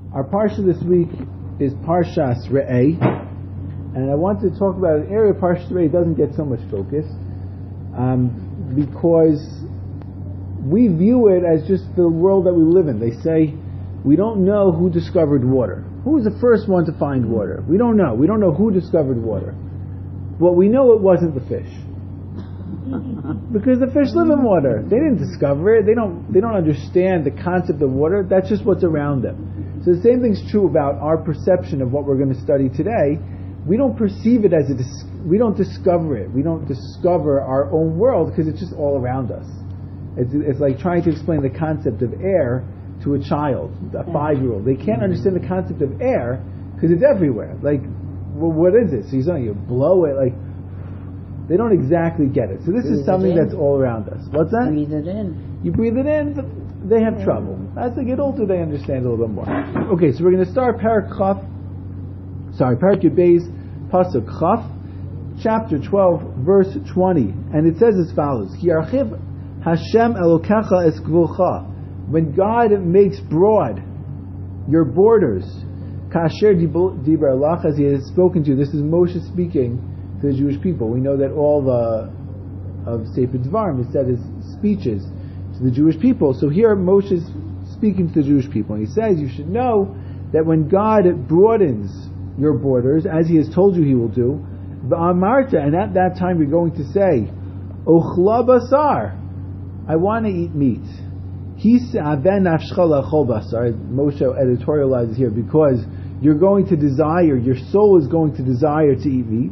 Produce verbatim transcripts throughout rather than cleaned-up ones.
Our parsha this week is Parshas Re'eh, and I want to talk about an area of Parshas Re'eh doesn't get so much focus, um, because we view it as just the world that we live in. They say we don't know who discovered water. Who was the first one to find water? We don't know. We don't know who discovered water. Well, we know it wasn't the fish. Because the fish live in water. They didn't discover it. They don't they don't understand the concept of water. That's just what's around them. So the same thing's true about our perception of what we're going to study today. We don't perceive it as a dis- we don't discover it. We don't discover our own world because it's just all around us. It's, it's like trying to explain the concept of air to a child, a five-year-old. They can't understand the concept of air because it's everywhere. Like, well, what is it? So you you blow it, like, they don't exactly get it. So this breathe is something that's all around us. What's that? Breathe it in. You breathe it in, but they have trouble. As they get older, they understand a little bit more. Okay, so we're going to start Parak Chaf, sorry, Parak Yud Beis, Pasuk Chaf, chapter twelve, verse twenty. And it says as follows, Ki archiv Hashem Elokecha es gvulcha. When God makes broad your borders, Kasher Dibra Lach, as He has spoken to you. This is Moshe speaking to the Jewish people. We know that all the of Sefer Dvarim is said as speeches to the Jewish people. So here Moshe is speaking to the Jewish people. And he says, you should know that when God broadens your borders, as He has told you He will do, V'amarta, and at that time you're going to say, Ochla basar, I want to eat meat. Moshe editorializes here, because you're going to desire, your soul is going to desire to eat meat.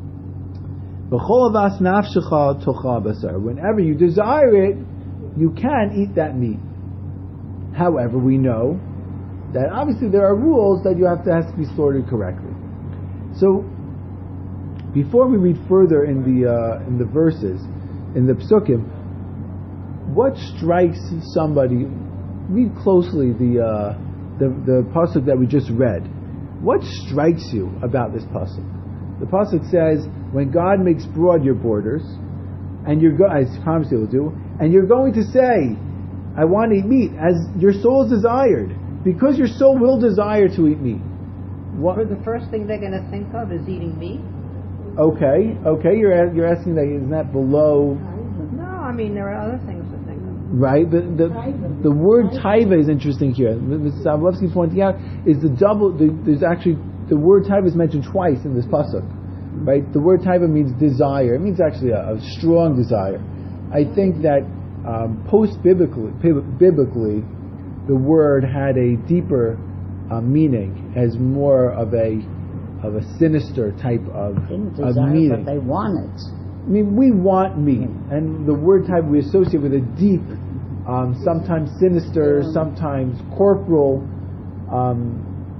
Whenever you desire it, you can eat that meat. However, we know that obviously there are rules that you have to has to be sorted correctly. So, before we read further in the uh, in the verses, in the psukim, what strikes somebody? Read closely the uh, the the pasuk that we just read. What strikes you about this pasuk? The pasuk says, "When God makes broad your borders, and you're go- as promised He will do, and you're going to say, I want to eat meat, as your soul is desired, because your soul will desire to eat meat." What? The first thing they're going to think of is eating meat. Okay, okay, you're you're asking that, isn't that below? No, I mean there are other things to think of. Right, the the, the word taiva is interesting here. Missus Savlovsky pointing out is the double. The, there's actually the word taiva is mentioned twice in this pasuk. Right, the word taiva means desire. It means actually a, a strong desire. I think that um, post biblically, biblically, the word had a deeper uh, meaning as more of a of a sinister type of, desire, of meaning. But they want it. I mean, we want meat, and the word type we associate with a deep, um, sometimes sinister, sometimes corporal um,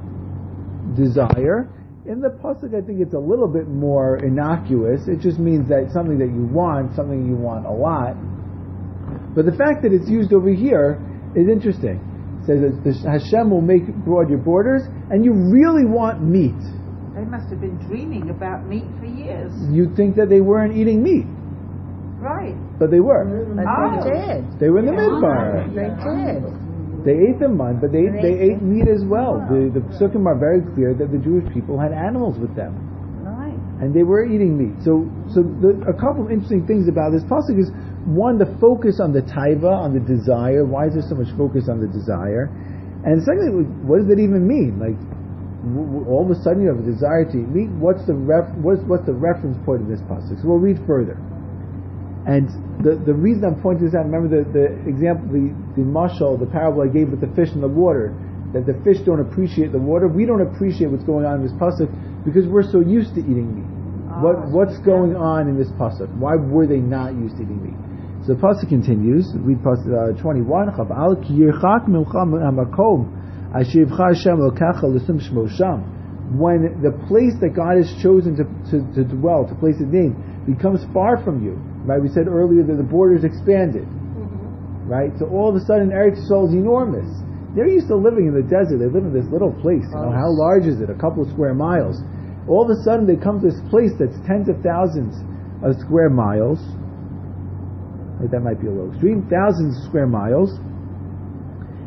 desire. In the pasuk, I think it's a little bit more innocuous. It just means that something that you want, something you want a lot. But the fact that it's used over here is interesting. It says that Hashem will make broad your borders, and you really want meat. They must have been dreaming about meat for years. You'd think that they weren't eating meat. Right. But they were. But Oh. they did. They were in the midbar. They did. They ate the mun, but they they ate meat as well. The the psukim are very clear that the Jewish people had animals with them, Right. and they were eating meat. So so the, a couple of interesting things about this pasuk is, one, the focus on the taiva, on the desire. Why is there so much focus on the desire? And secondly, what does that even mean? Like, w- w- all of a sudden you have a desire to eat meat. What's the ref? What's what's the reference point of this pasuk? So we'll read further. And the the reason I'm pointing this out, remember the, the example, the, the mashal, the parable I gave with the fish in the water, that the fish don't appreciate the water. We don't appreciate what's going on in this pasuk because we're so used to eating meat. Oh, what What's going on in this pasuk? Why were they not used to eating meat? So the pasuk continues, read pasuk uh, twenty-one, Chaval ki yirchak mincha hamakom asher yivchar Hashem elokecha l'sim shmo sham. When the place that God has chosen to, to, to dwell, to place His name, becomes far from you, right? We said earlier that the borders expanded, mm-hmm. right? So all of a sudden, Eretz Yisrael is enormous. They're used to living in the desert. They live in this little place. You know, how large is it? A couple of square miles. All of a sudden, they come to this place that's tens of thousands of square miles. Right, that might be a little extreme. Thousands of square miles.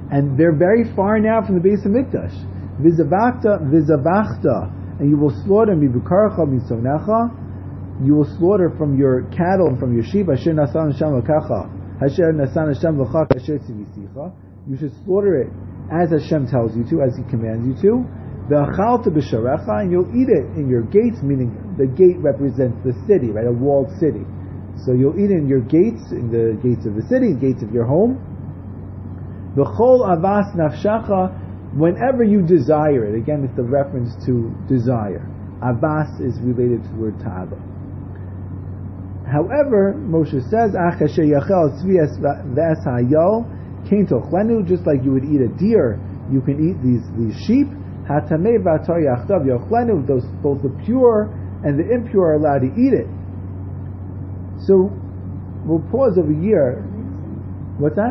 And they're very far now from the base of Mikdash. Vizavachta, vizavachta, and you will slaughter mibukarcha misonecha. You will slaughter from your cattle and from your sheep. Asher nasan Hashem l'kacha, Asher nasan Hashem l'chak, Asher tzivisicha. You should slaughter it as Hashem tells you to, as He commands you to. Ve'achalta b'sharecha, and you'll eat it in your gates, meaning the gate represents the city, right? A walled city. So you'll eat it in your gates, in the gates of the city, gates of your home. V'chol avas nafshacha, whenever you desire it. Again, it's the reference to desire. Avas is related to the word ta'ava. However, Moshe says, Ach asher yachel tzvi v'es hayol kein tochlenu, just like you would eat a deer, you can eat these these sheep. Hatamei v'atar yachdav yochlenu, those both the pure and the impure are allowed to eat it. So we'll pause over here. What's that?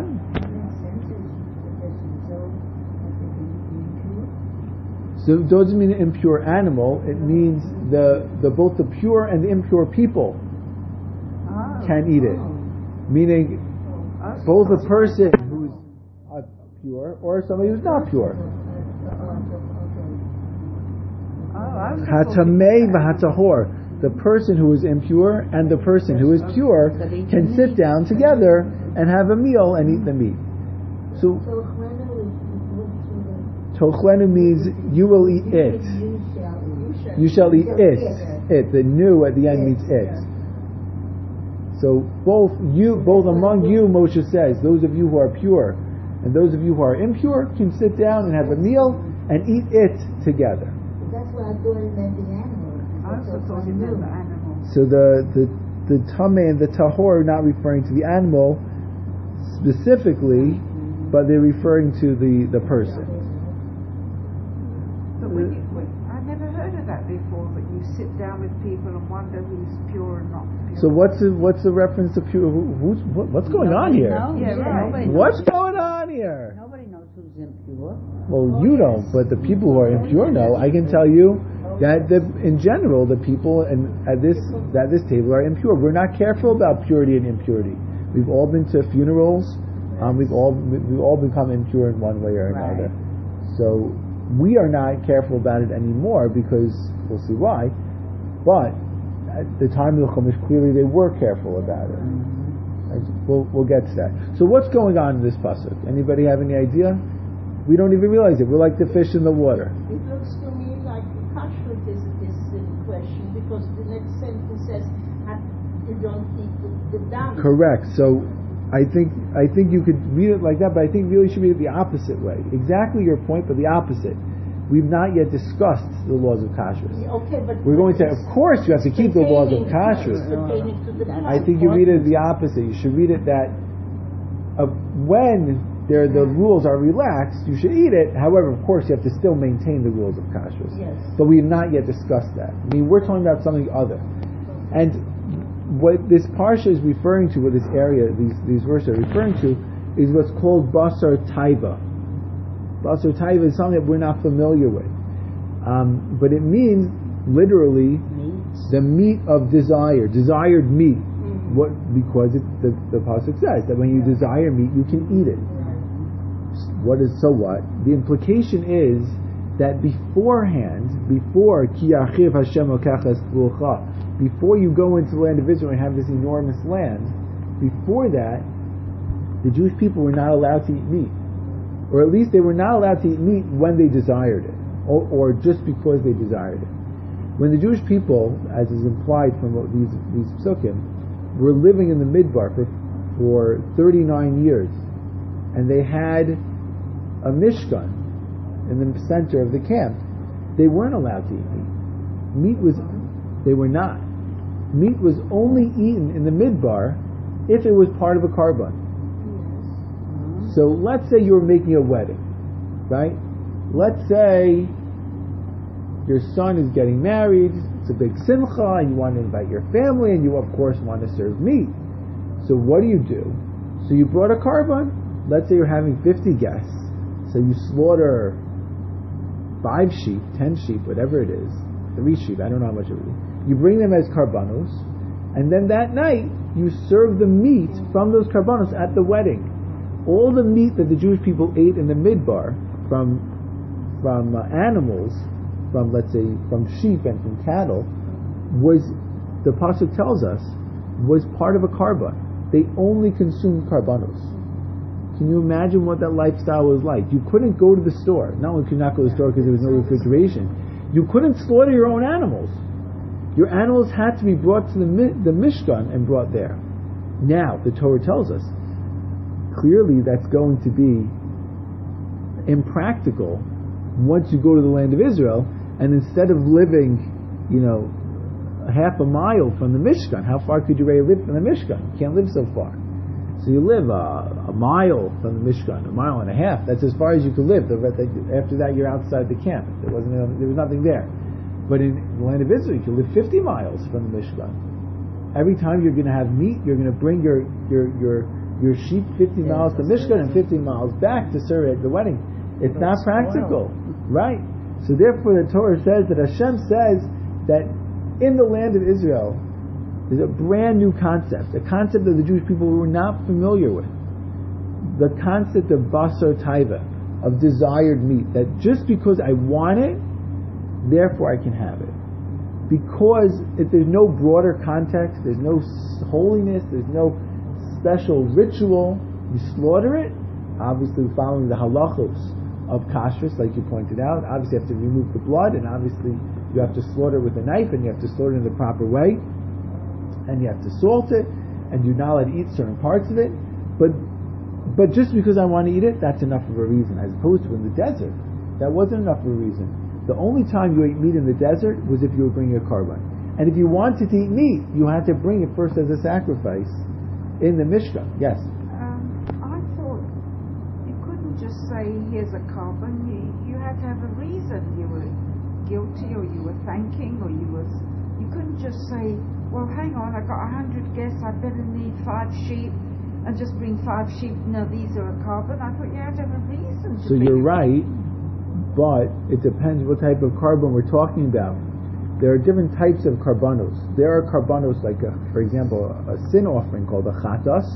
So it doesn't mean an impure animal. It means the the both the pure and the impure people Oh. can eat it. Meaning both a person who's uh, pure or somebody who's not pure. Hatamei v'hatahor. The person who is impure and the person who is pure can sit down together and have a meal and eat the meat. So Tochlenu means you will eat it. You shall eat it. It. The new at the end means it. So both you, both among you, Moshe says, those of you who are pure and those of you who are impure can sit down and have a meal and eat it together. That's what I thought it meant the animal. I also thought it meant the animal. So the the the tameh and the tahor are not referring to the animal specifically, but they're referring to the, the person. But when you, when, I never heard of that before, but you sit down with people and wonder who's pure and not pure. So what's the, what's the reference to pure? Who, who's what, what's going on Nobody here? knows. Yeah, right. Nobody What's knows. going on here? Nobody knows who's impure. Well, you don't, but the people who are impure know. I can tell you that the, in general, the people in, at this at this table are impure. We're not careful about purity and impurity. We've all been to funerals. Um, we've all we've all become impure in one way or another. Right. So we are not careful about it anymore because we'll see why. But at the time of the Chumash, clearly they were careful about it. We'll we'll get to that. So what's going on in this pasuk? Anybody have any idea? We don't even realize it. We're like the fish in the water. It looks to me like the kashrut is, is the question because the next sentence says "And you don't eat the, the dam." Correct. So I think I think you could read it like that, but I think really you should read it the opposite way. Exactly your point, but the opposite. We've not yet discussed the laws of kashrus. Okay, but We're going to, of course, you have to keep the laws of kashrus. pertaining to the I think you read it the opposite. You should read it that of when there the rules are relaxed, you should eat it. However, of course, you have to still maintain the rules of kashrus. Yes. But we have not yet discussed that. I mean, we're talking about something other. And what this parsha is referring to, what this area, these these verses are referring to, is what's called basar taiva. Basar taiva is something that we're not familiar with. Um, but it means, literally, the meat of desire, desired meat. What, because it, the, the pasuk says that when you desire meat, you can eat it. What is so what? The implication is that beforehand, before ki yachiv Hashem lokachas v'ucha, before you go into the land of Israel and have this enormous land, before that, the Jewish people were not allowed to eat meat, or at least they were not allowed to eat meat when they desired it, or, or just because they desired it. When the Jewish people, as is implied from what these these psukim, were living in the Midbar for for thirty-nine years, and they had a Mishkan in the center of the camp, they weren't allowed to eat meat. Meat was, they were not. Meat was only eaten in the Midbar if it was part of a karban. So let's say you were making a wedding, right? Let's say your son is getting married, it's a big simcha, and you want to invite your family, and you of course want to serve meat. So what do you do? So you brought a karban. Let's say you're having fifty guests. So you slaughter five sheep, ten sheep, whatever it is, three sheep, I don't know how much it is. You bring them as karbanos, and then that night you serve the meat from those karbanos at the wedding. all the meat that the Jewish people ate in the Midbar from from uh, animals, from let's say from sheep and from cattle, was, the pasuk tells us, was part of a karban. They only consumed karbanos. Can you imagine what that lifestyle was like? You couldn't go to the store. Not only could you not go to the store because there was no refrigeration, you couldn't slaughter your own animals. Your animals had to be brought to the the Mishkan and brought there. Now, the Torah tells us, clearly that's going to be impractical once you go to the land of Israel, and instead of living, you know, a half a mile from the Mishkan, how far could you really live from the Mishkan? You can't live so far. So you live uh, a mile from the Mishkan, a mile and a half. That's as far as you could live. After that, you're outside the camp. There wasn't, there was nothing there. But in the land of Israel, you could live fifty miles from the Mishkan. Every time you're going to have meat, you're going to bring your your your your sheep fifty miles to Mishkan and fifty miles back to serve at the wedding. It's not practical, right? So therefore, the Torah says that Hashem says that in the land of Israel, there's a brand new concept, a concept that the Jewish people were not familiar with. The concept of basar taiva, of desired meat, that just because I want it, therefore I can have it. Because if there's no broader context, there's no holiness, there's no special ritual, you slaughter it, obviously following the halachos of kashrus, like you pointed out. Obviously you have to remove the blood, and obviously you have to slaughter with a knife, and you have to slaughter in the proper way, and you have to salt it, and you're not allowed to eat certain parts of it. But but just because I want to eat it, that's enough of a reason, as opposed to in the desert. That wasn't enough of a reason. The only time you ate meat in the desert was if you were bringing a karban. And if you wanted to eat meat, you had to bring it first as a sacrifice in the Mishkan. Yes? Um, I thought you couldn't just say, here's a karban. You, you had to have a reason. You were guilty, or you were thanking, or you was. You couldn't just say, well, hang on, I got a hundred guests, I better need five sheep, and just bring five sheep. No, these are a karban. I thought you had to have a reason. To so you're right, but it depends what type of karban we're talking about. There are different types of karbanos. There are karbanos like, a, for example, a, a sin offering called a chatas,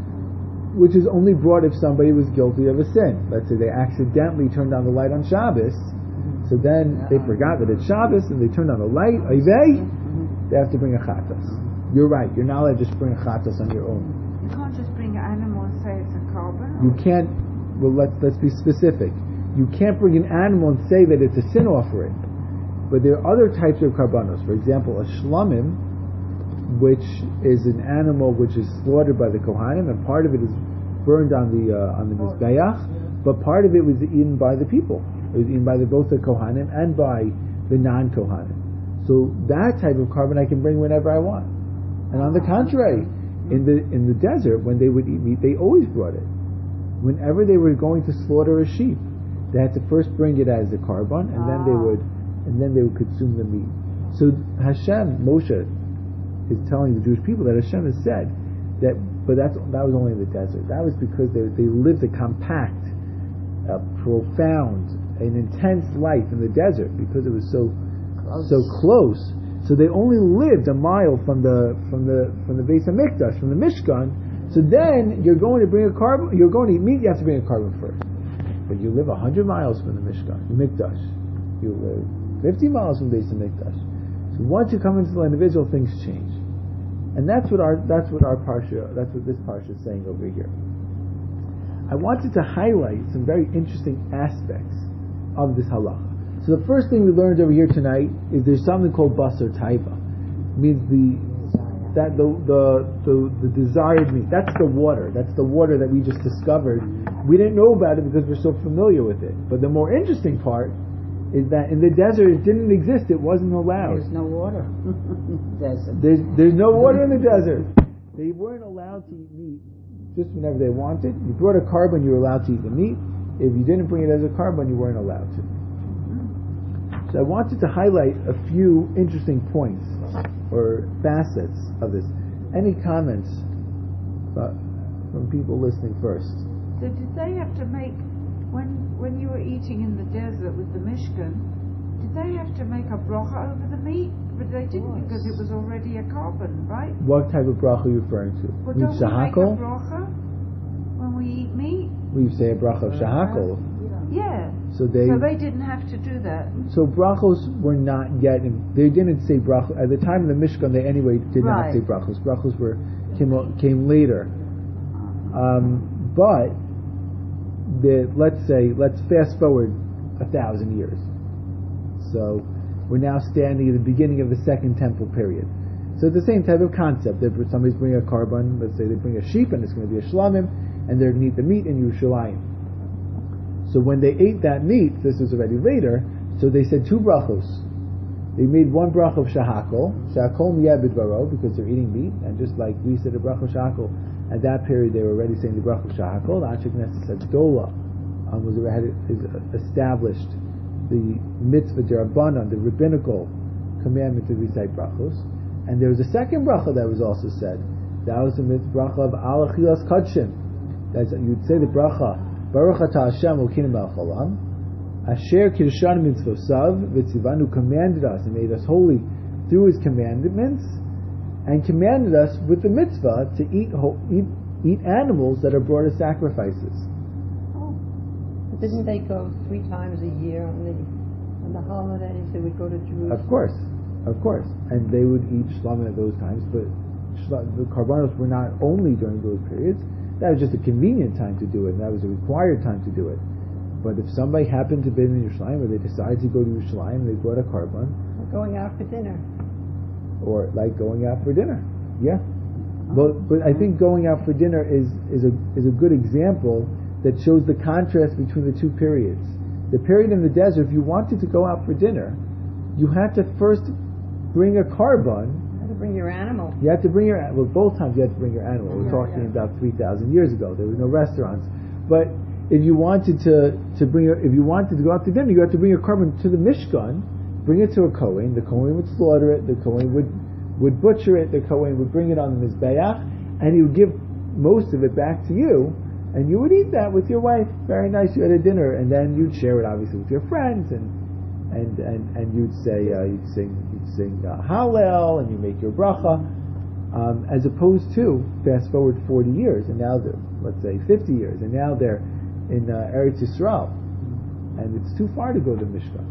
which is only brought if somebody was guilty of a sin. Let's say they accidentally turned on the light on Shabbos, so then they forgot that it's Shabbos and they turned on the light, Oivei, they have to bring a chatas. You're right, you're not allowed to just bring a chatas on your own. You can't just bring an animal and say it's a karban. You can't, well let's, let's be specific. You can't bring an animal and say that it's a sin offering. But there are other types of karbanos. For example, a shlamim, which is an animal which is slaughtered by the kohanim, and part of it is burned on the uh, on the mizbeach, but part of it was eaten by the people. It was eaten by the, both the kohanim and by the non-kohanim. So that type of karban I can bring whenever I want. And on the contrary, in the in the desert, when they would eat meat, they always brought it. Whenever they were going to slaughter a sheep, they had to first bring it as a karban, and then they would and then they would consume the meat. So Hashem, Moshe, is telling the Jewish people that Hashem has said that, but that's that was only in the desert. That was because they they lived a compact, a profound, an intense life in the desert because it was so close. so close. So they only lived a mile from the from the from the Beis Hamikdash, from the Mishkan. So then you're going to bring a karban, you're going to eat meat, you have to bring a karban first. But you live a hundred miles from the Mishkan, the Mikdash. You live fifty miles from Beis Hamikdash. So once you come into the land of Israel, things change, and that's what our that's what our parsha, that's what this parsha is saying over here. I wanted to highlight some very interesting aspects of this halacha. So the first thing we learned over here tonight is there's something called basar taiva. It means the that the, the the the desired meat. That's the water. That's the water that we just discovered. We didn't know about it because we're so familiar with it. But the more interesting part is that in the desert it didn't exist. It wasn't allowed. There's no water. Desert. There's there's no water in the desert. They weren't allowed to eat meat just whenever they wanted. You brought a karban, you were allowed to eat the meat. If you didn't bring it as a karban, you weren't allowed to. So I wanted to highlight a few interesting points or facets of this. Any comments uh, from people listening first? So did they have to make, when when you were eating in the desert with the Mishkan, did they have to make a bracha over the meat? But they didn't because it was already a karban, right? What type of bracha are you referring to? Well, don't we make a bracha when we we eat meat. We say a bracha of shahakol. Yeah. So they So they didn't have to do that. so brachos were not yet. In, they didn't say brachos at the time of the Mishkan. They anyway did not Right. say brachos. Brachos were came came later. Um, but the let's say let's fast forward a thousand years. So we're now standing at the beginning of the Second Temple period. So it's the same type of concept. If somebody's bringing a carbon, let's say they bring a sheep and it's going to be a shlamim, and they're going to eat the meat in Yerushalayim. So when they ate that meat, this was already later, so they said two brachos. They made one bracha of shahakol, shahakol miyabid baro, because they're eating meat, and just like we said a bracha of shahakol, at that period they were already saying the bracha of shahakol. The Anshe Knesset said Dola um, was already established the mitzvah derabanan, the rabbinical commandment to recite brachos, and there was a second bracha that was also said. That was the mitzvah bracha of al achilas kadshim. That's you'd say the bracha Baruch Ata Hashem Elokeinu Melech Haolam Asher Kirshanu Mitzvosav V'tzivanu commanded us and made us holy through His commandments, and commanded us with the mitzvah to eat ho- eat, eat animals that are brought as sacrifices. But didn't they go three times a year on the on the holidays? They would go to Jerusalem. Of course, of course, and they would eat shlamim at those times. But shla- the karbanos were not only during those periods. That was just a convenient time to do it, and that was a required time to do it. But if somebody happened to be in Yerushalayim, or they decided to go to Yerushalayim, they brought a carbon, Or going out for dinner. or like going out for dinner, yeah. But but I think going out for dinner is is a is a good example that shows the contrast between the two periods. The period in the desert, if you wanted to go out for dinner, you had to first bring a carbon. Bring your animal. You had to bring your well. Both times you had to bring your animal. We're Yeah, talking yeah. about three thousand years ago. There was no restaurants, but if you wanted to to bring your, if you wanted to go out to dinner, you had to bring your carbon to the Mishkan, bring it to a Kohen. The Kohen would slaughter it. The Kohen would would butcher it. The Kohen would bring it on the mizbeach, and he would give most of it back to you, and you would eat that with your wife. Very nice. You had a dinner, and then you'd share it obviously with your friends, and and and, and you'd say uh, you'd sing. sing uh, Hallel, and you make your bracha, um, as opposed to fast forward forty years, and now they're, let's say fifty years, and now they're in uh, Eretz Yisrael, and it's too far to go to Mishkan.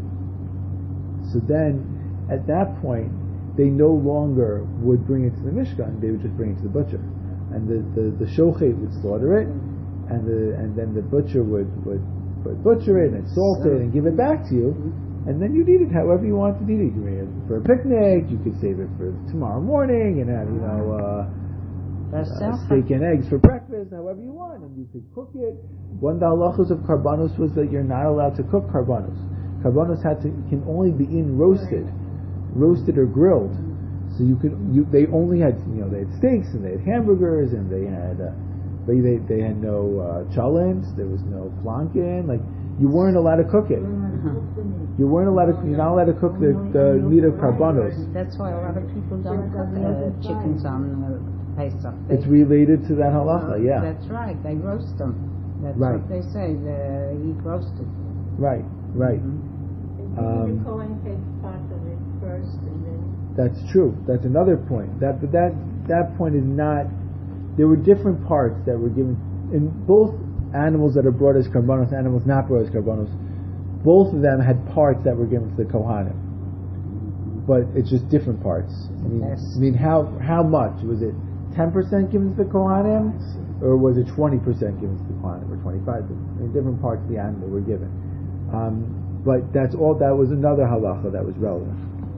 So then, at that point, they no longer would bring it to the Mishkan; they would just bring it to the butcher, and the the, the shochet would slaughter it, and the and then the butcher would would, would butcher it and salt it and give it back to you. And then you'd eat it however you wanted to eat it. You could eat it for a picnic. You could save it for tomorrow morning and have, you know, uh, uh, steak and eggs for breakfast. However you want, and you could cook it. One of the halachos of karbanos was that you're not allowed to cook karbanos. Karbanos had to can only be in roasted, roasted or grilled. So you could you they only had you know they had steaks and they had hamburgers and they had uh, but they they had no uh, chalents. There was no flanken. Like you weren't allowed to cook it. You weren't allowed to. You're not allowed to cook the, the meat of karbanos. That's why a lot of people don't cook uh, chickens on uh, Pesach. They, It's related to that halacha, yeah. That's right. They roast them. That's Right. what they say. They eat roasted. Right, right. Mm-hmm. Um, the Kohen takes part of it first, and then That's true. That's another point. That but that that point is not. There were different parts that were given in both animals that are brought as karbanos, animals not brought as karbanos. Both of them had parts that were given to the Kohanim, but it's just different parts. I mean, Yes. I mean, how how much was it? Ten percent given to the Kohanim, or was it twenty percent given to the Kohanim, or twenty-five? I mean, different parts of the animal were given. Um, but that's all. That was another halacha that was relevant.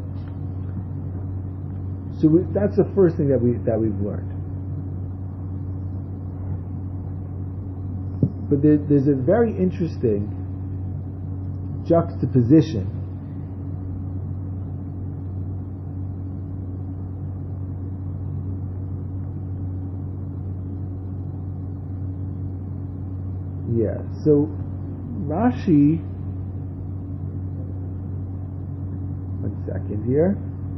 So we, that's the first thing that we that we've learned. But there, there's a very interesting juxtaposition yeah so Rashi one second here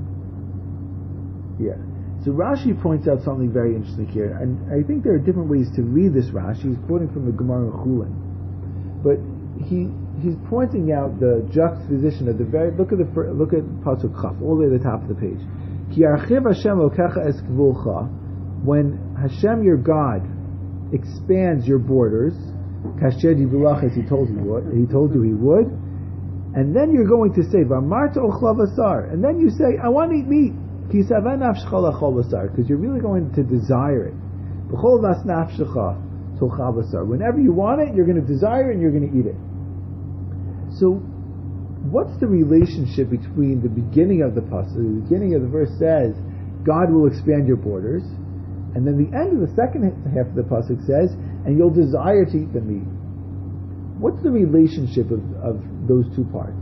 yeah so Rashi points out something very interesting here, and I think there are different ways to read this Rashi. He's quoting from the Gemara in Chulin, but he he's pointing out the juxtaposition of the very look at the fir- look at Pasuk Chaf all the way to the top of the page. Ki archiv Hashem lokecha es gvulcha, when Hashem your God expands your borders, kasher divrach, as he told you what he told you he would, and then you're going to say v'amarta ochla v'sar, and then you say, I want to eat meat, ki saveh nafshecha lachol v'sar, because you're really going to desire it. B'chol vas nafshecha tochal v'sar. Whenever you want it, you're going to desire it and you're going to eat it. So, what's the relationship between the beginning of the pasuk? The beginning of the verse says, God will expand your borders, and then the end of the second half of the pasuk says, and you'll desire to eat the meat. What's the relationship of, of those two parts?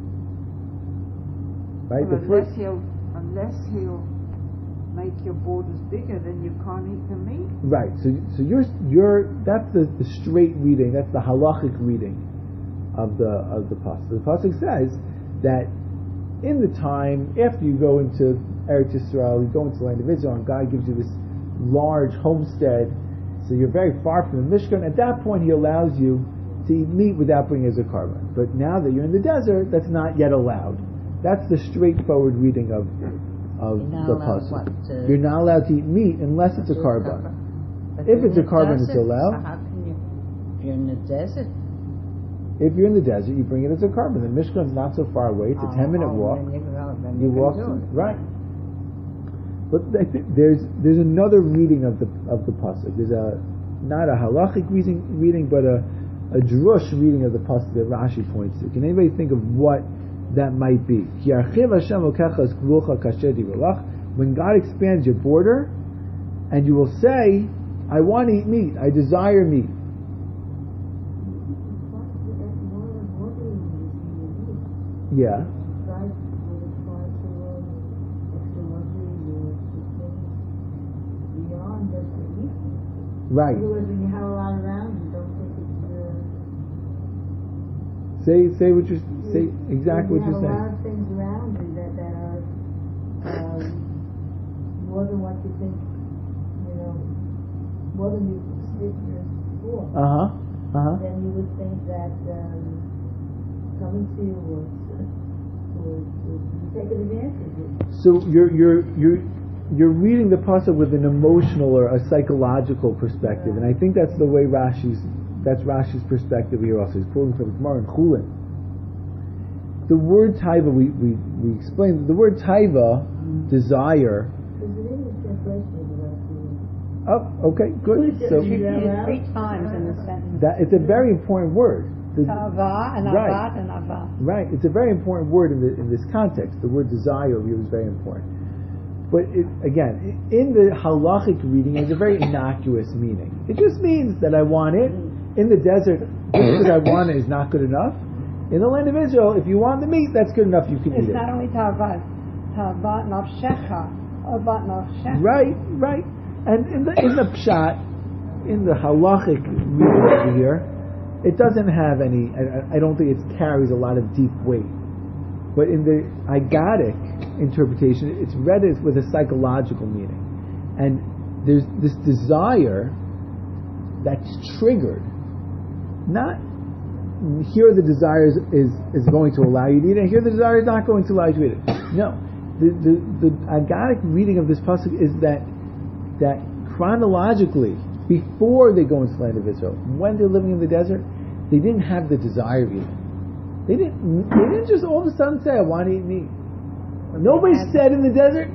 Right. Well, the unless first, he'll unless he'll make your borders bigger, then you can't eat the meat. right. So, so you're you're that's the, the straight reading. That's the halachic reading of the of the pasuk. The pasuk says that in the time after you go into Eretz Yisrael, you go into the land of Israel, and God gives you this large homestead, so you're very far from the Mishkan. At that point, He allows you to eat meat without bringing as a carbon. But now that you're in the desert, that's not yet allowed. That's the straightforward reading of of the pasuk. You're not allowed to eat meat unless it's a carbon. If it's a carbon, it's allowed. So how can you? You're in the desert. If you're in the desert, you bring it as a carbon. The Mishkan's not so far away. It's a ten minute oh, walk. Then you, go, then You you walk can do to, it. right. But I think there's there's another reading of the of the pasuk. There's a not a halachic reading reading, but a a drush reading of the pasuk that Rashi points to. Can anybody think of what that might be? When God expands your border, and you will say, "I want to eat meat. I desire meat." Yeah. Right. Otherwise, when you have a lot around, you don't think it's. Uh, Say say what you say exactly what you you're have a lot saying. of things around you that, that are um, more than what you think, you know, more than you considered before. Uh huh. Uh huh. Then you would think that um, coming to you was, was, was taken advantage of. So you're you're you're you're reading the pasuk with an emotional or a psychological perspective, and I think that's the way Rashi's that's Rashi's perspective here also. He's quoting from Gemara in Chulin. The word taiva, we, we, we explained the word taiva, desire. There's an English translation of the Oh, okay, good. So It's repeated three times in the sentence. that it's a very important word. The- Tava and Right. avat and ava. Right, it's a very important word in, the, in this context. The word desire here is very important. But it, again, in the halachic reading, it has a very innocuous meaning. It just means that I want it. In the desert, just because I want it is not good enough. In the land of Israel, if you want the meat, that's good enough, you can It's eat it. not only tava, tava nafshecha, avat nafshecha. Right, right. And in the, in the pshat, in the halachic reading over here, it doesn't have any, I, I don't think it carries a lot of deep weight. But in the Agadic interpretation, it's read as with a psychological meaning. And there's this desire that's triggered. Not here the desire is, is, is going to allow you to eat it, and here the desire is not going to allow you to eat it. No. The the, the Agadic reading of this pasuk is that that chronologically, before they go into the land of Israel, when they're living in the desert, they didn't have the desire of eating. They didn't they didn't just all of a sudden say, I want to eat meat. Nobody said in the desert,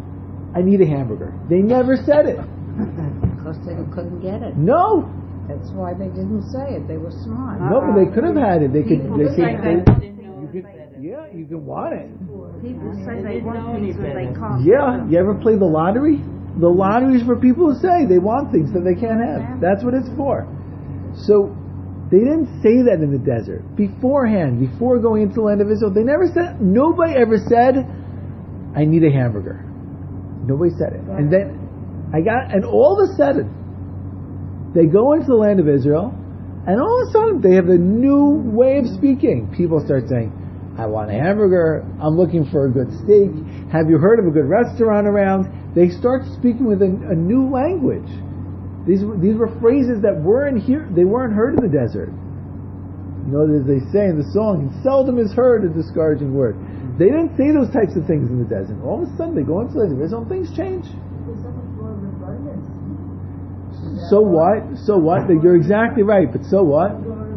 I need a hamburger. They never said it. Because they couldn't get it. No. That's why they didn't say it. They were smart. No, but they could have had it. They could. People They say could. they They, didn't know you could yeah, you can want it. People say they want things that they can't. Yeah, you ever play the lottery? The lottery is for people who say they want things that they can't have. That's what it's for. So they didn't say that in the desert beforehand. Before going into the land of Israel, they never said. Nobody ever said, "I need a hamburger." Nobody said it. And then I got, and all of a sudden, they go into the land of Israel, and all of a sudden they have a new way of speaking. People start saying, I want a hamburger, I'm looking for a good steak, have you heard of a good restaurant around? They start speaking with a, a new language. These these were phrases that weren't here, they weren't heard in the desert. You know, as they say in the song, seldom is heard a discouraging word. They didn't say those types of things in the desert. All of a sudden they go into the land of Israel and things change. So what? So what? You're exactly right, but so what?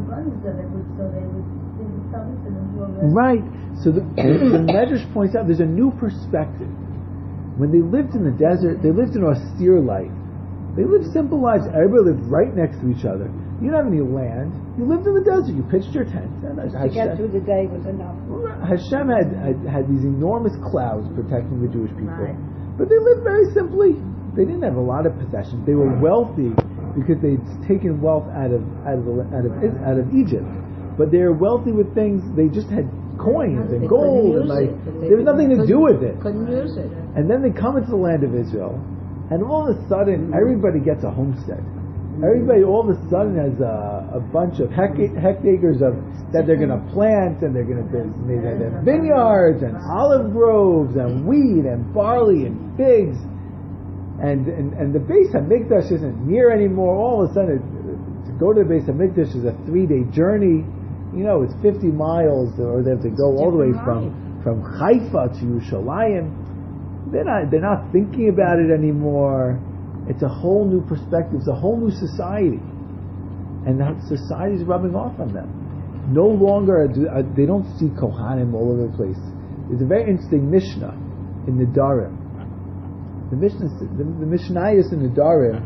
Right. So the, the Medrash points out there's a new perspective. When they lived in the desert, they lived an austere life. They lived simple lives. Everybody lived right next to each other. You didn't have any land. You lived in the desert. You pitched your tent. And To Hashem, get through the day was enough. Hashem had, had, had these enormous clouds protecting the Jewish people. Right. But they lived very simply. They didn't have a lot of possessions. They were wealthy because they'd taken wealth out of out of, the, out of, out of Egypt. But they were wealthy with things. They just had coins and They gold. And couldn't use like, it, but they there was nothing to couldn't- do with it. Couldn't use it. And then they come into the land of Israel, and all of a sudden, everybody gets a homestead. Everybody all of a sudden has a, a bunch of hec- hectares of that they're going to plant, and they're going to build they have vineyards and olive groves and wheat and barley and figs, and and, and the Beis Hamikdash isn't near anymore. All of a sudden, to go to the Beis Hamikdash is a three-day journey. You know, it's fifty miles, or they have to go all the way from from Haifa to Yerushalayim. They're not, they're not thinking about it anymore. It's a whole new perspective. It's a whole new society. And that society is rubbing off on them. No longer, do, uh, they don't see Kohanim all over the place. There's a very interesting Mishnah in the Darim. The Mishnah, the, the Mishnayos in the Darim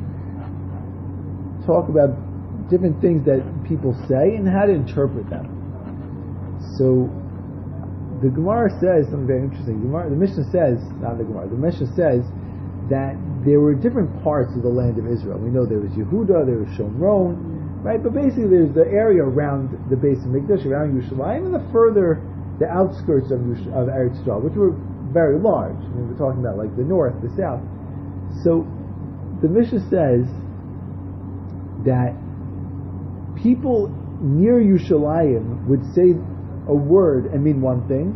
talk about different things that people say and how to interpret them. So, the Gemara says something very interesting. The, Gemara, the Mishnah says, not the Gemara, the Mishnah says that there were different parts of the land of Israel. We know there was Yehuda, there was Shomron, right? But basically there's the area around the Beis Hamikdash, around Yerushalayim, and the further, the outskirts of, Yush, of Eretz Yisrael, which were very large. I mean, we're talking about like the north, the south. So, the Mishnah says that people near Yerushalayim would say a word and mean one thing,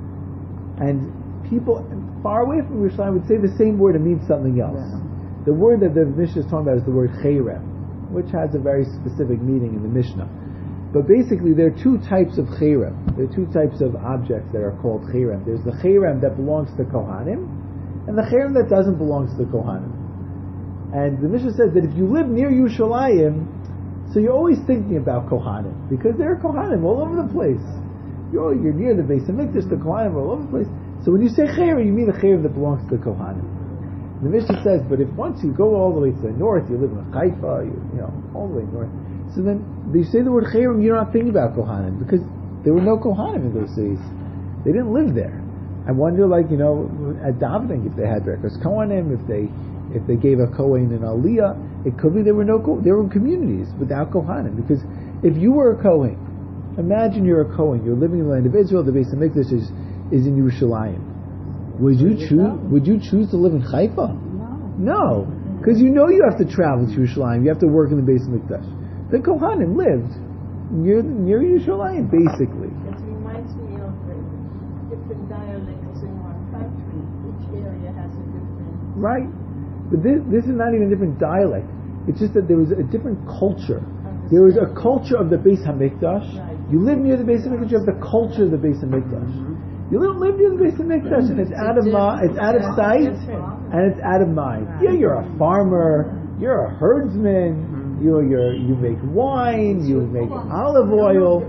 and people far away from Yerushalayim would say the same word and mean something else. Yeah. The word that the Mishnah is talking about is the word cherem, which has a very specific meaning in the Mishnah. But basically there are two types of cherem. There are two types of objects that are called cherem. There's the cherem that belongs to Kohanim, and the cherem that doesn't belong to the Kohanim. And the Mishnah says that if you live near Yerushalayim, so you're always thinking about Kohanim, because there are Kohanim all over the place. You're, you're near the Beis Hamikdash, the Kohanim are all over the place. So when you say Cherem, you mean the Cherem that belongs to the Kohanim. The Mishnah says, but if once you go all the way to the north, you live in Haifa, you, you know, all the way north. So then, you say the word Cherem, you're not thinking about Kohanim, because there were no Kohanim in those cities. They didn't live there. I wonder, like, you know, at davening, if they had Rekas Kohanim, if they if they gave a Kohen an Aliyah, it could be there were no there were communities without Kohanim. Because if you were a Kohen, imagine you're a Kohen, you're living in the land of Israel, the Beis Hamikdash is, is in Yerushalayim. Would you choose? Would you choose to live in Haifa? No, because you know you have to travel to Yerushalayim. You have to work in the Beis Hamikdash. The Kohanim lived near near Yerushalayim, basically. It reminds me of the different dialects in one country. Each area has a different. Right, but this this is not even a different dialect. It's just that there was a different culture. There was a culture of the Beis Hamikdash. Right. You live near the Beis Hamikdash. You have the culture of the Beis Hamikdash. Mm-hmm. You don't live near the Beis Hamikdash, and it's out of mi- it's out of sight, and it's out of mind. Yeah, you're a farmer. You're a herdsman. You you you make wine. You make olive oil.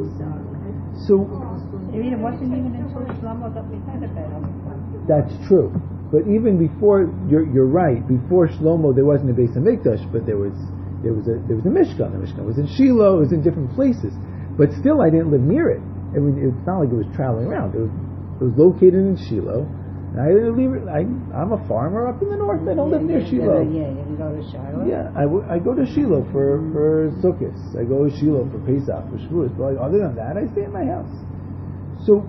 So I mean, it wasn't even until Shlomo that we had a better. that's true. But even before, you're you're right. Before Shlomo, there wasn't a Beis Hamikdash, but there was. There was a there was a Mishkan. The Mishkan was in Shiloh. It was in different places, but still, I didn't live near it. I mean, it's not like it was traveling around. It was it was located in Shiloh. And I didn't leave it. I I'm a farmer up in the north. I don't live near Shiloh. Yeah, you can go to Shiloh. Yeah, I, w- I go to Shiloh for for Sukkot. I go to Shiloh for Pesach, for Shavuos. But like, other than that, I stay in my house. So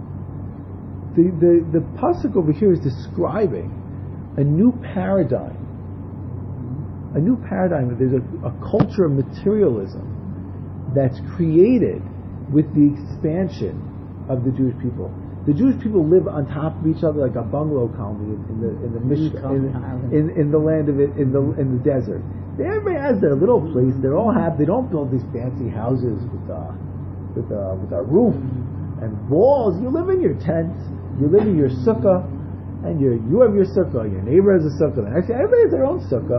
the the the pasuk over here is describing a new paradigm. A new paradigm. There's a, a culture of materialism that's created with the expansion of the Jewish people. The Jewish people live on top of each other like a bungalow colony in, in the in the Mishkan, in, in, in the land of it in the in the desert. Everybody has their little place. They're all happy. They don't build these fancy houses with uh, with uh, with a roof and walls. You live in your tent. You live in your sukkah, and you you have your sukkah. Your neighbor has a sukkah. And actually, everybody has their own sukkah.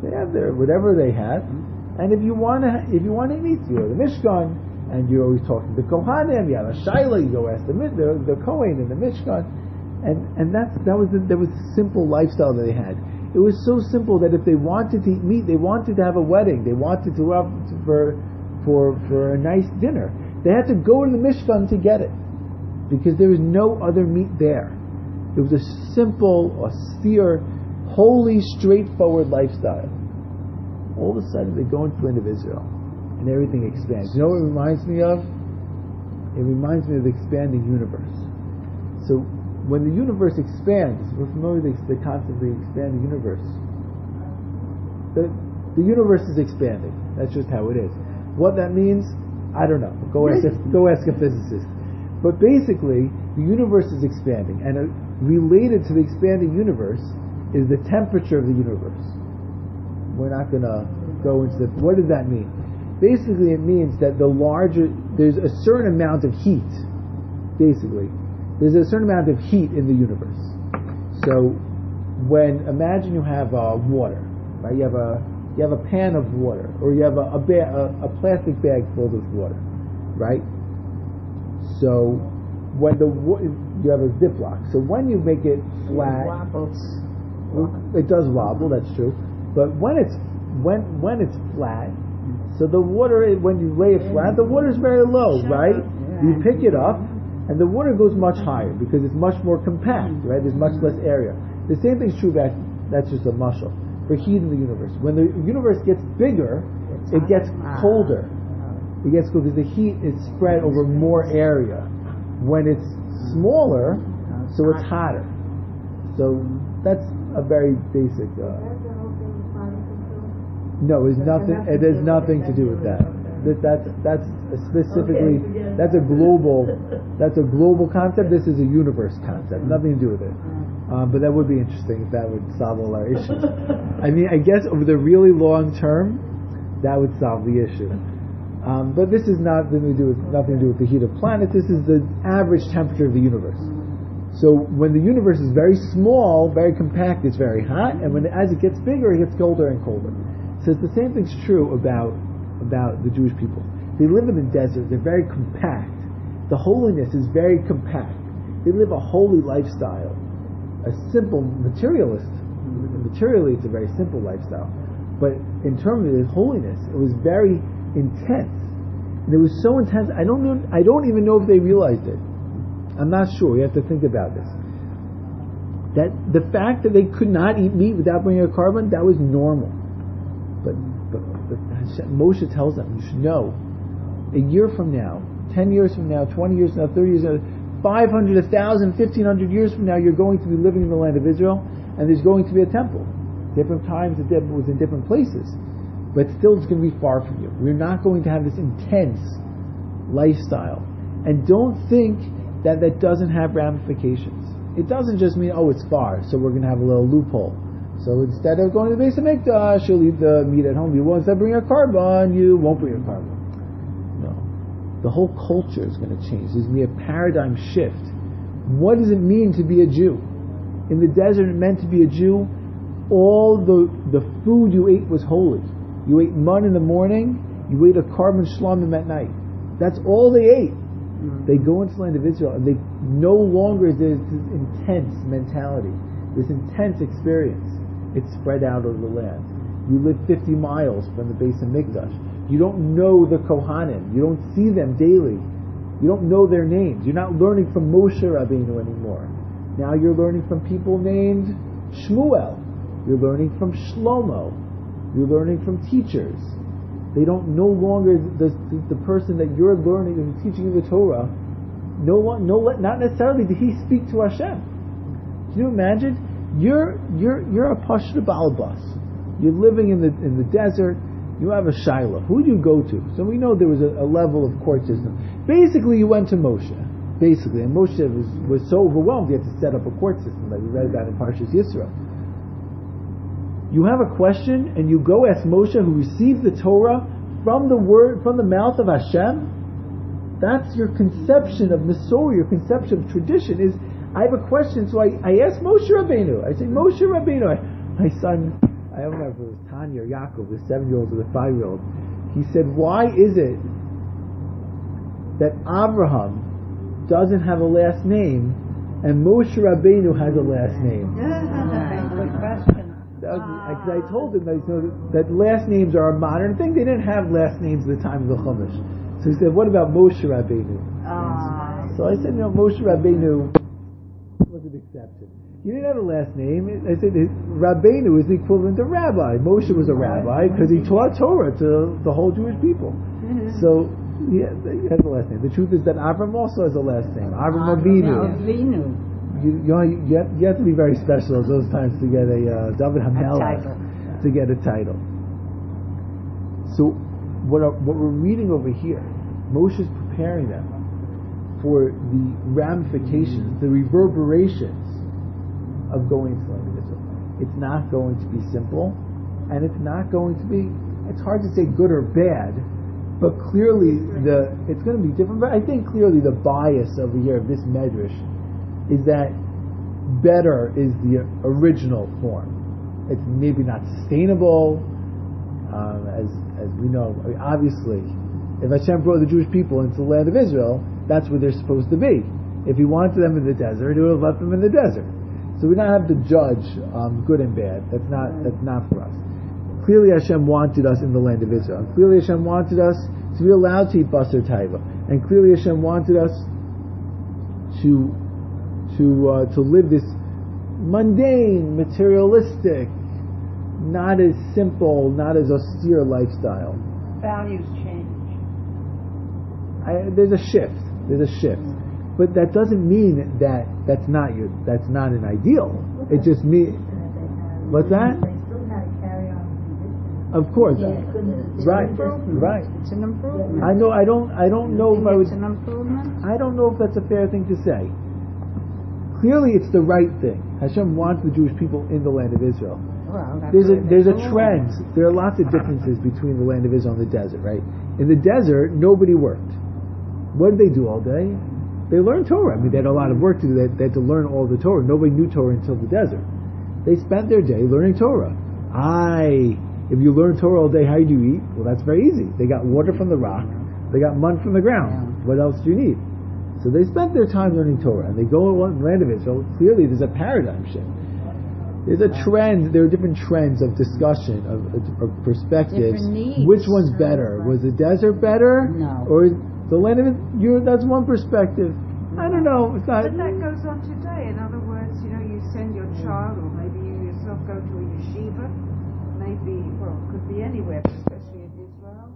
They have their whatever they have, and if you want to, if you want to meet, you go to the Mishkan, and you're always talking to Kohanim. You have a Shaila, you go ask the the, the Kohen in the Mishkan, and and that's that was the, that was the simple lifestyle that they had. It was so simple that if they wanted to meet, they wanted to have a wedding, they wanted to have for for for a nice dinner, they had to go to the Mishkan to get it, because there was no other meat there. It was a simple, austere, holy, straightforward lifestyle. All of a sudden, they go into the land of Israel, and everything expands. You know what it reminds me of? It reminds me of the expanding universe. So, when the universe expands, we're familiar with the concept of the expanding universe. The, the universe is expanding. That's just how it is. What that means, I don't know. Go ask a, go ask a physicist. But basically, the universe is expanding, and uh, related to the expanding universe is the temperature of the universe. We're not going to go into the... What does that mean? Basically, it means that the larger... There's a certain amount of heat, basically. There's a certain amount of heat in the universe. So, when... Imagine you have uh, water, right? You have a you have a pan of water, or you have a, a, ba- a, a plastic bag filled with water, right? So, when the you have a Ziploc. So when you make it flat, It wobbles. it does wobble. That's true. But when it's when when it's flat, so the water, when you lay it flat, the water is very low, right? You pick it up, and the water goes much higher because it's much more compact, right? There's much less area. The same thing's true about, that's just a mushal, for heat in the universe. When the universe gets bigger, it gets colder. It gets cold because the heat is spread over more area. When it's smaller, so it's hotter. So that's a very basic. Uh, no, it's nothing. It has nothing to do with that. That that's that's a specifically that's a global that's a global concept. This is a universe concept. Nothing to do with it. Um, but that would be interesting if that would solve all our issues. I mean, I guess over the really long term, that would solve the issue. Um, but this is not nothing to do with nothing to do with the heat of planets. This is the average temperature of the universe. So when the universe is very small, very compact, it's very hot, and when as it gets bigger, it gets colder and colder. So it's the same thing's true about about the Jewish people. They live in the desert. They're very compact. The holiness is very compact. They live a holy lifestyle, a simple materialist. Materially, it's a very simple lifestyle, but in terms of its holiness, it was very intense. And it was so intense, I don't know, I don't even know if they realized it. I'm not sure. You have to think about this. That the fact that they could not eat meat without bringing a carbon, that was normal. But, but, but Moshe tells them, you should know, a year from now, ten years from now, twenty years from now, thirty years from now, five hundred, one thousand, fifteen hundred years from now, you're going to be living in the land of Israel, and there's going to be a temple. Different times it was in different places. But still it's going to be far from you. We're not going to have this intense lifestyle. And don't think that that doesn't have ramifications. It doesn't just mean, oh, it's far, so we're going to have a little loophole. So instead of going to the Beis HaMikdash, you'll eat the meat at home. You won't, instead of bringing a carbon, you won't bring a carbon. No. The whole culture is going to change. There's going to be a paradigm shift. What does it mean to be a Jew? In the desert, it meant to be a Jew. All the, the food you ate was holy. You ate mun in the morning, you ate a carbon shlamim at night. That's all they ate. Mm-hmm. They go into the land of Israel, and they no longer is this intense mentality, this intense experience. It's spread out over the land. You live fifty miles from the Beis HaMikdash. You don't know the Kohanim. You don't see them daily. You don't know their names. You're not learning from Moshe Rabbeinu anymore. Now you're learning from people named Shmuel. You're learning from Shlomo. You're learning from teachers. They don't no longer the the person that you're learning and teaching you the Torah. No one, no, not necessarily did he speak to Hashem. Can you imagine? You're you're you're a Pashta Balbas. You're living in the in the desert. You have a Shiloh. Who do you go to? So we know there was a, a level of court system. Basically, you went to Moshe. Basically, and Moshe was was so overwhelmed he had to set up a court system that we read about in Parshas Yisro. You have a question, and you go ask Moshe, who received the Torah from the word, from the mouth of Hashem. That's your conception of Masorah, your conception of tradition. Is I have a question, so I, I ask Moshe Rabbeinu. I say, Moshe Rabbeinu, I, my son, I don't remember if it was Tanya or Yaakov, the seven-year-old or the five-year-old. He said, why is it that Abraham doesn't have a last name and Moshe Rabbeinu has a last name? Good question. Because I told him that, you know, that last names are a modern thing. They didn't have last names at the time of the Chumash. So he said, what about Moshe Rabbeinu? Ah. So I said, you know, Moshe Rabbeinu was an exception. He didn't have a last name. I said, Rabbeinu is the equivalent of rabbi. Moshe was a rabbi because he taught Torah to the whole Jewish people. So, yeah, he has a last name. The truth is that Avram also has a last name. Avram Avinu. Avinu. You, you, know, you, have, you have to be very special at those times to get a uh, David Hamelech, to get a title. So, what, are, what we're reading over here, Moshe is preparing them for the ramifications, the reverberations of going to the land of Israel. It's not going to be simple, and it's not going to be, it's hard to say good or bad, but clearly the it's going to be different. But I think clearly the bias over here of this medrash is that better is the original form. It's maybe not sustainable, um, as as we know. I mean, obviously, if Hashem brought the Jewish people into the land of Israel, that's where they're supposed to be. If He wanted them in the desert, He would have left them in the desert. So we don't have to judge um, good and bad. That's not that's not for us. Clearly Hashem wanted us in the land of Israel. And clearly Hashem wanted us to be allowed to eat basar taiva. And clearly Hashem wanted us to to uh, to live this mundane, materialistic, not as simple, not as austere lifestyle. Values change. I, there's a shift. There's a shift. But that doesn't mean that that's not your, that's not an ideal. It just means, what's that? They still had to carry on tradition. Of course, Yeah. right, right. It's an improvement. I know. I don't. I don't know if I would. It's an improvement. I don't know if that's a fair thing to say. Clearly, it's the right thing. Hashem wants the Jewish people in the land of Israel. Well, that's There's a what there's a they trend. There are lots of differences between the land of Israel and the desert. Right? In the desert, nobody worked. What did they do all day? They learned Torah. I mean, they had a lot of work to do. They, they had to learn all the Torah. Nobody knew Torah until the desert. They spent their day learning Torah. Aye, if you learn Torah all day, how do you eat? Well, that's very easy. They got water from the rock. They got mud from the ground. What else do you need? So they spent their time learning Torah. And they go in the land of Israel. Clearly, there's a paradigm shift. There's a trend. There are different trends of discussion, of, of perspectives. Different needs. Which one's better? Was the desert better? No. Or the land of it? You, that's one perspective. I don't know. It's not. But that goes on today. In other words, you know, you send your child, or maybe you yourself go to a yeshiva. Maybe, well, it could be anywhere, but especially in Israel.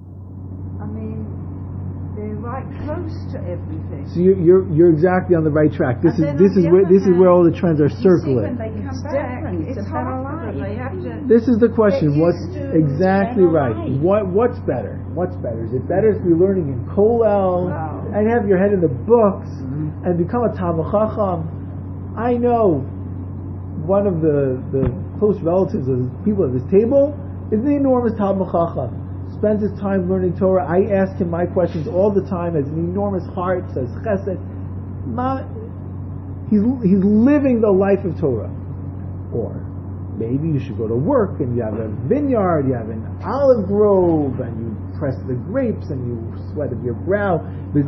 I mean, they're right close to everything. So you're, you're you're exactly on the right track. This And is then this on is the where other this is where all the hand, trends are You see, circling. when they come It's back, different. It's it's a better hard for them. They have to. This is the question. Get What's used to exactly better right? life. What what's better? What's better? Is it better to be learning in Kollel Wow. and have your head in the books Mm-hmm. and become a Talmid Chacham? I know one of the the close relatives of the people at this table is the enormous Talmid Chacham. Spends his time learning Torah. I ask him my questions all the time. Has an enormous heart. Says Chesed. Ma, he's he's living the life of Torah. Or maybe you should go to work and you have a vineyard, you have an olive grove, and you press the grapes and you sweat of your brow.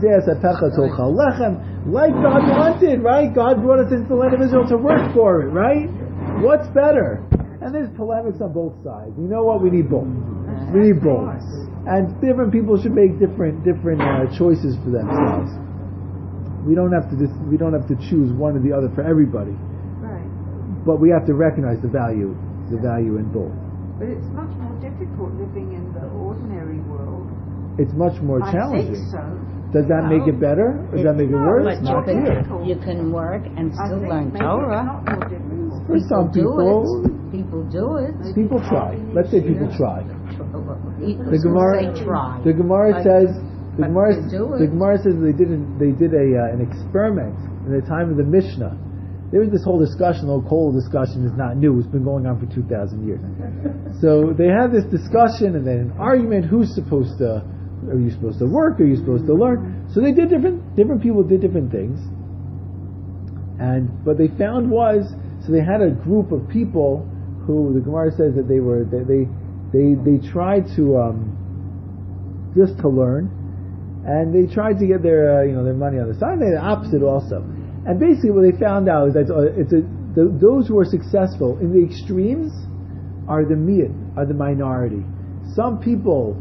Like God wanted, right? God brought us into the land of Israel to work for it, right? What's better? And there's polemics on both sides. You know what? We need both. We need both. And different people should make different different uh, choices for themselves. We don't have to dis- we don't have to choose one or the other for everybody. Right. But we have to recognize the value, the value in both. But it's much more difficult living in the ordinary world. It's much more I challenging. think so. Does that make it better? Or does that make it No, worse? But you Not can, clear. you can work and I still think learn maybe Torah. it's not more difficult. For some do people, it. People do it. people try. Let's say people try. The The Gemara, say try. the Gemara But- says, the but Gemara, they do the it. Gemara says they didn't. They did a uh, an experiment in the time of the Mishnah. There was this whole discussion. The whole discussion is not new. It's been going on for two thousand years. So they had this discussion and then an argument. Who's supposed to? Are you supposed to work? Are you supposed to learn? So they did different. Different people did different things. And what they found was, so they had a group of people who the Gemara says that they were they they they, they tried to um, just to learn, and they tried to get their uh, you know their money on the side. They the opposite also, and basically what they found out is that it's a the, those who are successful in the extremes are the miyat, are the minority. Some people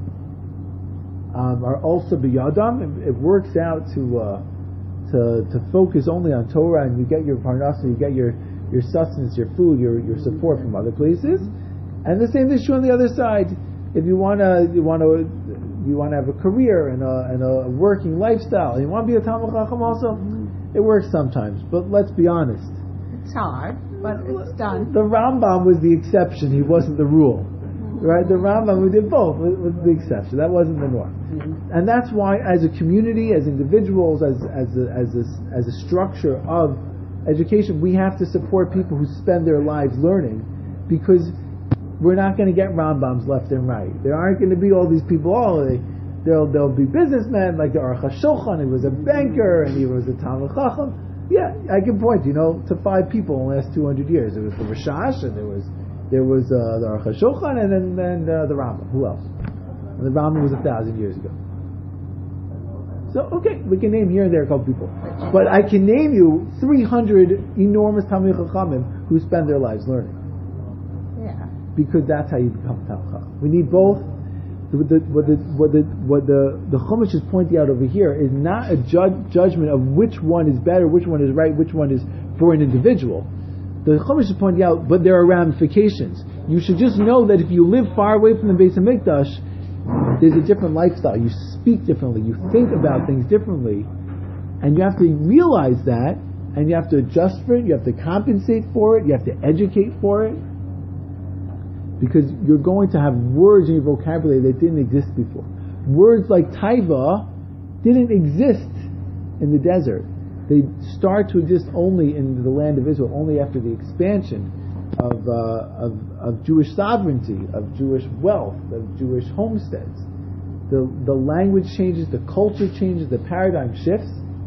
um, are also biyadam. It, it works out to uh, to to focus only on Torah, and you get your parnasa, you get your your sustenance, your food, your your support from other places. And the same is true on the other side. If you wanna you wanna you wanna have a career and a and a working lifestyle, and you want to be a Talmid Chacham also, it works sometimes. But let's be honest. It's hard, but it's done. The Rambam was the exception. He wasn't the rule, right? The Rambam, we did both, was, was the exception. That wasn't the norm, mm-hmm. And that's why, as a community, as individuals, as as a, as a, as a structure of education, we have to support people who spend their lives learning, because we're not going to get Rambams left and right. There aren't going to be all these people. Oh, they, there'll there'll be businessmen like the Aruch HaShulchan. He was a banker and he was a Talmid Chacham. Yeah, I can point, you know, to five people in the last two hundred years. There was the Rashash, and there was there was uh, the Aruch HaShulchan, and then, then uh, the Rambam. Who else? And the Rambam was a thousand years ago. So, okay, we can name here and there a couple people. But I can name you three hundred enormous Talmid Chachamim who spend their lives learning. Yeah. Because that's how you become a Talmid Chacham. We need both. The, the, what the what the what the the Chumash is pointing out over here is not a ju- judgment of which one is better, which one is right, which one is for an individual. The Chumash is pointing out, but there are ramifications. You should just know that if you live far away from the Beis Hamikdash, there's a different lifestyle. You speak differently. You think about things differently, and you have to realize that, and you have to adjust for it. You have to compensate for it. You have to educate for it. Because you're going to have words in your vocabulary that didn't exist before. Words like taiva didn't exist in the desert. They start to exist only in the land of Israel, only after the expansion of, uh, of, of Jewish sovereignty, of Jewish wealth, of Jewish homesteads. The, the language changes, the culture changes, the paradigm shifts.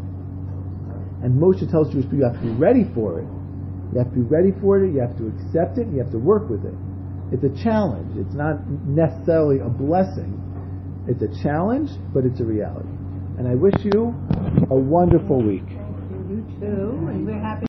And Moshe tells Jewish people you have to be ready for it. You have to be ready for it, you have to accept it, you have to work with it. It's a challenge. It's not necessarily a blessing. It's a challenge, but it's a reality. And I wish you a wonderful week. You too, and we're happy.